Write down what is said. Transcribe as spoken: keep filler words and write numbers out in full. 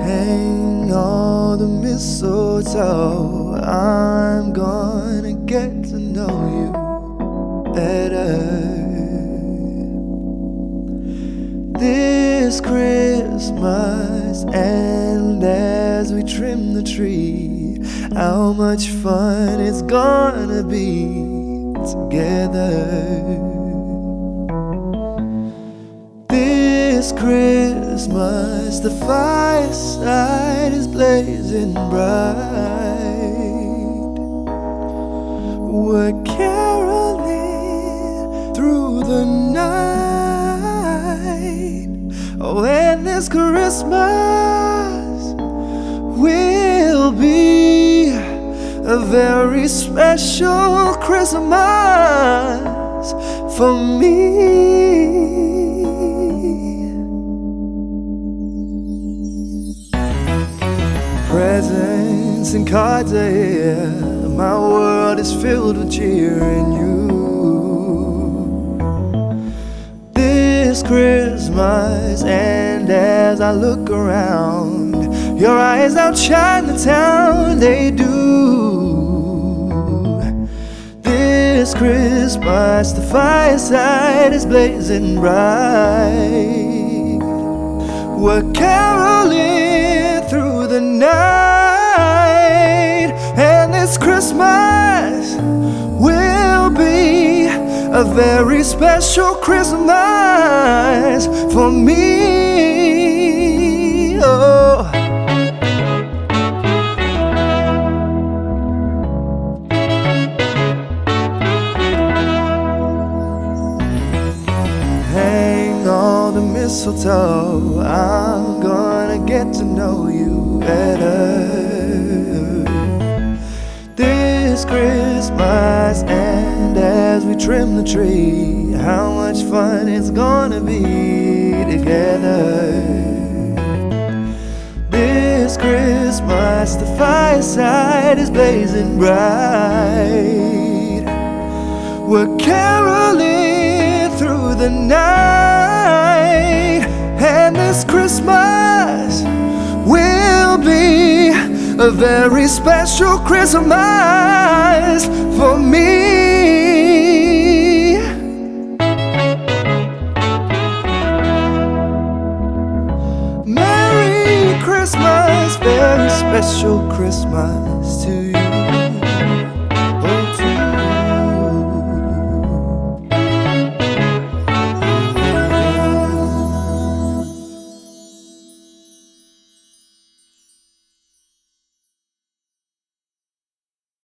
Hang all the mistletoe, I'm gonna get to know you better. This Christmas, and as we trim the tree, how much fun it's gonna be together. This Christmas, the fireside is blazing bright. We're caroling through the night. Oh, and this Christmas will be a very special Christmas for me. Presents and cards are here, my world is filled with cheer and you. This Christmas, and as I look around, your eyes outshine the town, they do. This Christmas, the fireside is blazing bright. We're caroling through the night, and this Christmas will be a very special Christmas for me. Oh. Hang all the mistletoe, I'm gonna get to know you better. This Christmas, and as we trim the tree, how much fun it's gonna be together. This Christmas, the fireside is blazing bright. We're caroling through the night, and this Christmas will be a very special Christmas for me. Merry Christmas, very special Christmas to you.